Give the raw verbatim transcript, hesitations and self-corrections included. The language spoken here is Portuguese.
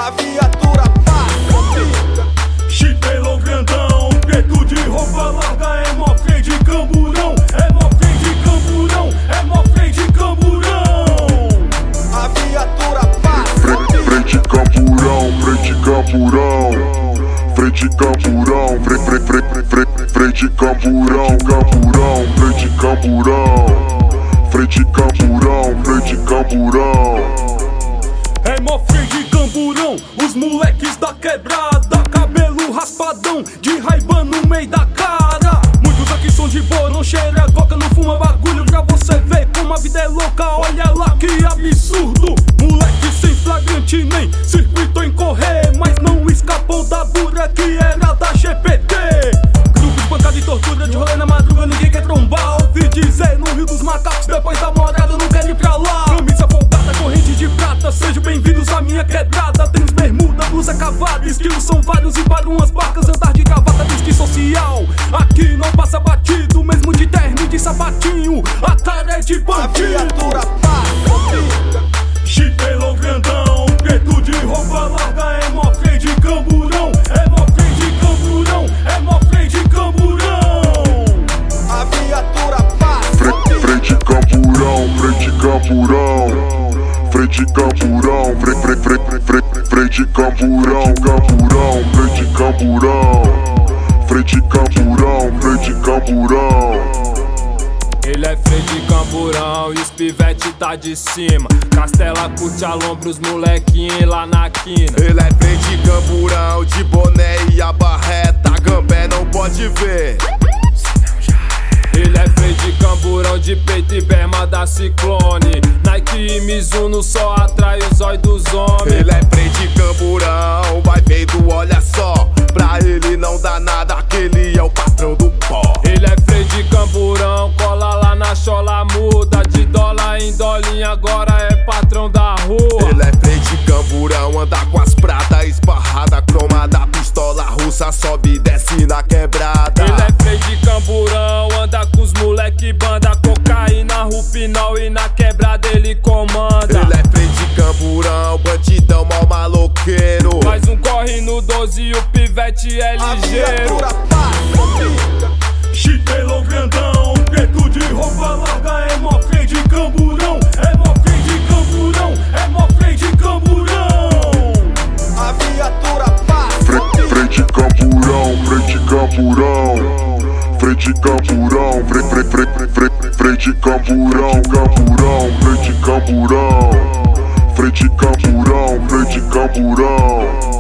A viatura passa, chipelão grandão, preto de roupa larga, é mó freio de camburão, é mó freio de camburão, é mó freio de camburão. a viatura passa, Freio de camburão, freio de camburão, freio de camburão, freio, freio, freio, freio, freio de camburão, camburão, freio de camburão, freio de camburão, freio de camburão. É mó freio de camburão, os moleques da quebrada, cabelo raspadão, de Ray-Ban no meio da cara. Muitos aqui são de boa, não cheira coca, não fuma bagulho, pra você ver como a vida é louca, olha lá que absurdo. Moleque sem flagrante nem circuito em correr, mas não escapou da dura que era da G P T. Grupos de pancada e tortura, de rolê na madruga, ninguém quer trombar. Ouvi dizer no Rio dos Macacos, depois da morada não quer ir pra lá. Camisa folgada, corrente de prata, sejam bem-vindos à minha quebrada. Tênis, bermuda, blusa cavada, estilos são vários e para umas barcas andar de gravata, vestir social. Aqui não passa batido, mesmo de terno e de sapatinho, a cara é de a bandido. viatura passa, Chipelão grandão, preto de roupa larga, é mó freio de camburão, é mó freio de camburão, é mó freio de camburão. a viatura passa, Freio, freio de camburão, freio de camburão, freio de camburão, freio, freio, freio, freio, freio de camburão, camburão, freio de camburão, freio de camburão, freio de camburão. Ele é freio de camburão e os pivete tá de cima. Castela curte a lombra, os molequinhos lá na quina. Ele é freio de camburão, de boné e a barreta, gambé não pode ver. Ele é freio de camburão, de peito e berma da Ciclone. Nike e Mizuno só atrai os olhos dos homens. Ele é freio de camburão, vai vendo, olha só. Pra ele não dá nada, aquele é o patrão do pó. Ele é freio de camburão, cola lá na chola muda. De dólar em dolinha, agora é patrão da rua. Ele é freio de camburão, anda com as pratas esparrada, cromada, pistola russa, sobe e desce na quebrada. Ele é freio de camburão, anda com os moleque banda, cocaína, rupinol e na quebrada ele comanda. Ele é freio de camburão, bandidão, mal maloqueiro. Faz um corre no doze e o pivete é a ligeiro. viatura passa, Chipelão grandão, preto de roupa larga, é mó freio de camburão, é mó freio de camburão, é mó freio de camburão. a viatura passa, Freio, freio de camburão, freio de camburão, freio de camburão, freio, freio, freio, freio, freio de camburão, camburão, freio de camburão, freio de camburão, freio de camburão.